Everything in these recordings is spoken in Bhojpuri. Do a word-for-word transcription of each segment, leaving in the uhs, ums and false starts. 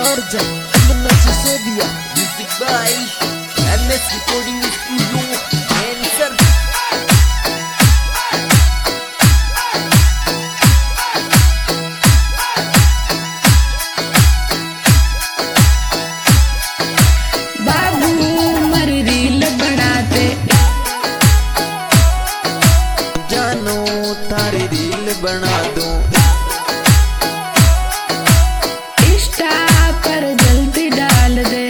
Marja, Amna Sisodia, music by M S Recording Studio, Answer. बाबू मर रील बनाते जानो तारी रील बना दूं, इंस्टा पर जल्दी डाल दे,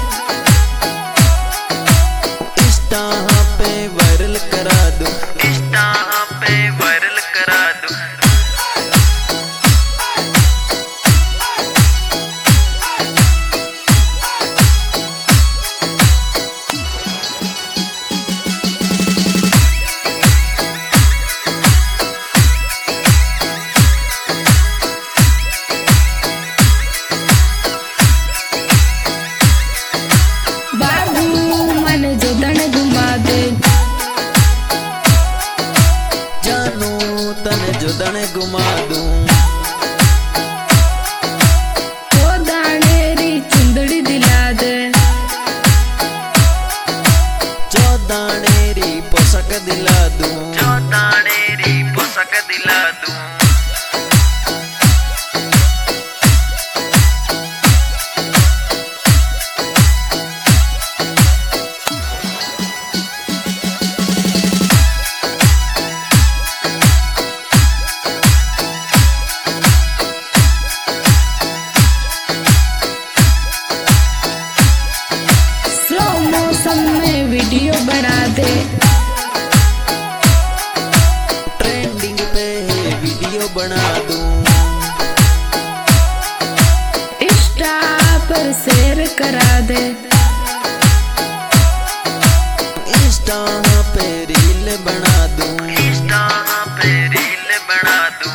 इंस्टा पे वायरल करा दूं, इंस्टा पे वायरल करा दूं। तने जुदन घुमा दूं, ओ दानेरी चुंदड़ी दिला दे, चौदानेरी पोशाक दिला दूं, चौदानेरी पोशाक दिला दूं। में वीडियो बना दे, ट्रेंडिंग पे वीडियो बना दूं, इंस्टा पर शेयर करा दे, इंस्टा पे रील बना दूं, इंस्टा पे रील बना दूं।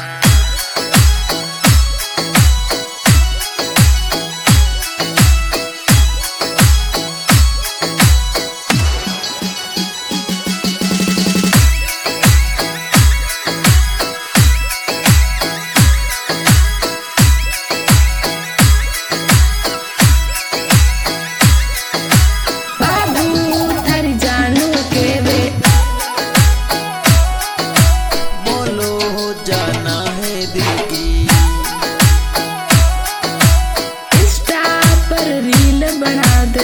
जाना है दिल की, इंस्टा पर रील बना दे,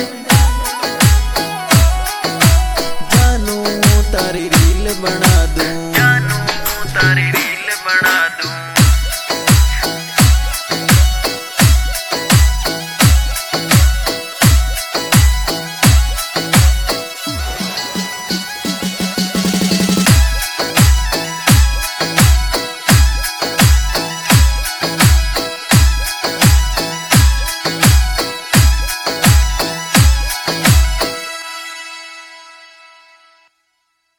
जानू तारी रील बना दूं, जानू तारी